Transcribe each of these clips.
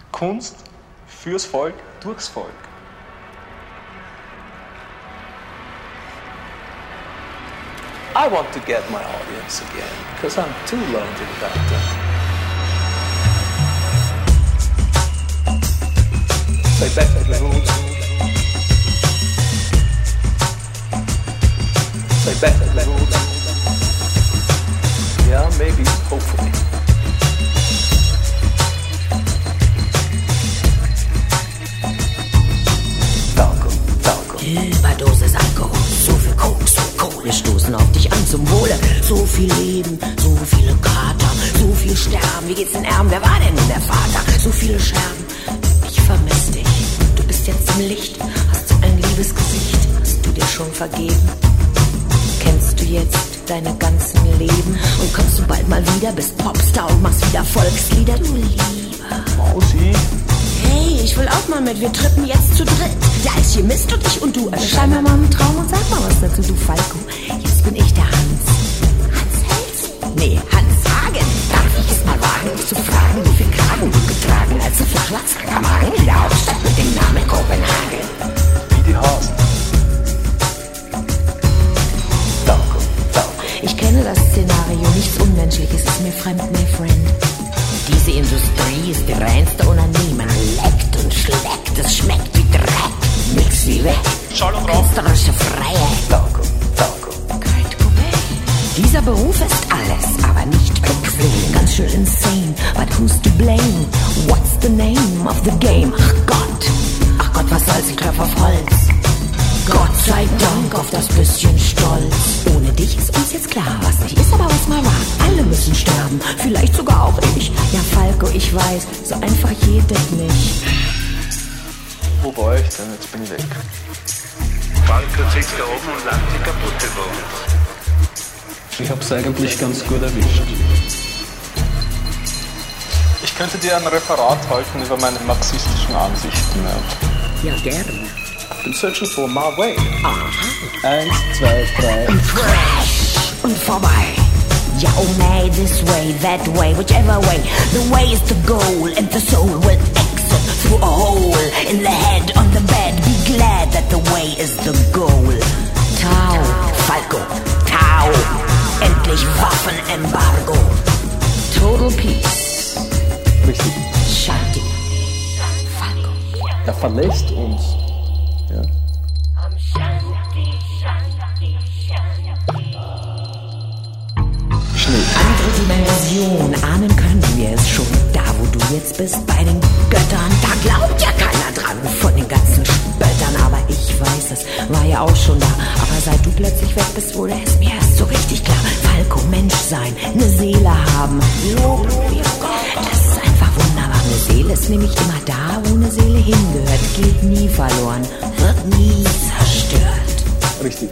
Kunst fürs Volk, durchs Volk. I want to get my audience again, because I'm too lonely without them. Say better the rules. Say better the rules. Yeah, maybe, hopefully. Überdosis Alkohol, so viel Koks, so Kohle stoßen auf dich an zum Wohle. So viel Leben, so viele Kater, so viel Sterben. Wie geht's den Erben? Wer war denn nun der Vater? So viele Scherben, ich vermiss dich. Du bist jetzt im Licht, hast so ein liebes Gesicht. Hast du dir schon vergeben? Kennst du jetzt deine ganzen Leben? Und kommst du bald mal wieder, bist Popstar und machst wieder Volkslieder? Du Lieber Mausi? Hey, ich will auch mal mit, wir trippen jetzt zu dritt. Der Alchemist und ich und du. Erschein mir mal einen Traum und sag mal was dazu, du Falco. Jetzt bin ich der Hans. Hans Hels? Nee, Hans Hagen. Darf ich es mal wagen, dich zu fragen, wie viel Kragen du getragen, als du flach lagst am Magen in der Hauptstadt mit dem Namen Kopenhagen? Wie die Hasen. Falco, Falco. Ich kenne das Szenario, nichts Unmenschliches ist mir fremd, my friend. Diese Industrie ist die reinste Onanie. Man leckt und schleckt, es schmeckt wie Dreck. Nix wie weg. Schall und Rauch. Künstlerische Freiheit. Falco, Falco. Kurt Cobain. Dieser Beruf ist alles, aber nicht bequem. Ganz schön insane, but who's to blame? What's the name of the game? Ach Gott, was soll's, ich treff auf Holz. Gott sei Dank auf das bisschen Stolz. Ohne dich ist uns jetzt klar, was nicht ist, aber was mal war. Alle müssen sterben, vielleicht sogar auch ich. Ja, Falco, ich weiß, so einfach geht das nicht. Wo war ich denn? Jetzt bin ich weg. Falco sitzt da oben und lacht die kaputte Wohnung. Ich hab's eigentlich ganz gut erwischt. Ich könnte dir ein Referat halten über meine marxistischen Ansichten. Ja, gerne. I'm searching for my way. Aha. 1, 2, 3. Und crash und vorbei. Ja, oh may, this way, that way, whichever way. The way is the goal and the soul will exit through a hole in the head on the bed. Be glad that the way is the goal. Tau, Falco, Tau. Endlich Waffenembargo. Total Peace. Richtig. Shanti. Falco. Er verlässt uns. Ja. Andere Dimension, ahnen können wir es schon. Da, wo du jetzt bist, bei den Göttern, da glaubt ja keiner dran von den ganzen Spöttern. Aber ich weiß, es war ja auch schon da. Aber seit du plötzlich weg bist, wurde es mir erst so richtig klar. Falco, Mensch sein, ne Seele haben. Lob, das ist einfach wunderbar. Eine Seele ist nämlich immer da, wo eine Seele hingehört. Geht nie verloren, wird nie zerstört. Richtig.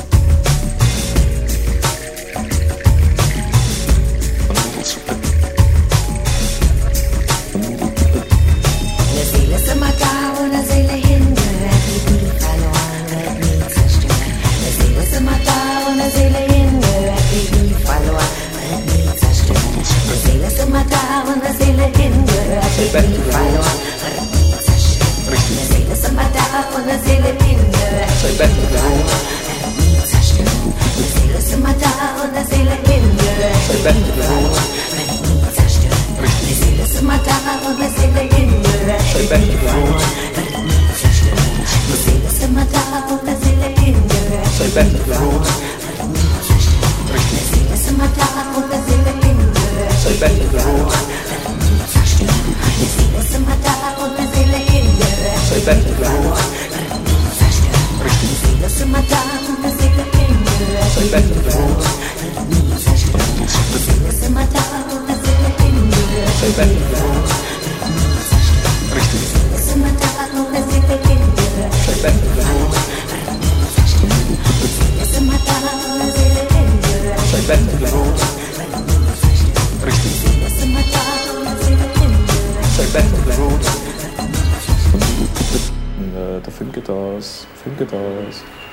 Eine Seele ist immer da, wo eine Seele hingehört. Geht nie verloren, wird nie zerstört. Eine Seele ist immer da, wo eine Seele hingehört. Geht nie verloren, wird nie zerstört. Eine Seele ist immer da, wo eine Seele hingehört. Geht nie verloren, wird nie zerstört. Eine Seele ist immer da, wo eine Seele hingehört. Geht nie verloren, wird nie zerstört. Eine Seele ist immer da, wo eine Seele hingehört. Geht nie verloren, wird nie zerstört. Eine Seele ist immer da, wo eine Seele hingehört. Geht nie verloren, wird nie zerstört. Eine Seele ist immer da, wo eine Seele hingehört. Geht nie verloren, wird nie zerstört. Eine Seele ist immer da, wo eine Seele hingehört. Geht nie verloren, wird nie zerstört. Eine Seele ist immer da, wo eine Seele hingehört. Geht nie verloren, wird nie zerstört. Eine Seele ist immer da, wo eine Seele hingehört. Geht nie verloren, wird nie zerstört. Eine Seele ist immer da, wo eine Seele hingehört. Geht nie verloren, wird nie zerstört. Richtig. Eine Seele ist immer da, wo eine Seele hingehört. Geht nie verloren, wird nie zerstört. Eine Seele ist immer da, wo eine Seele hingehört. Geht nie verloren, wird nie zerstört. Richtig. Eine Seele ist immer da, wo eine Seele hingehört. Say better the road. Wird nie zerstört. Der Film geht aus.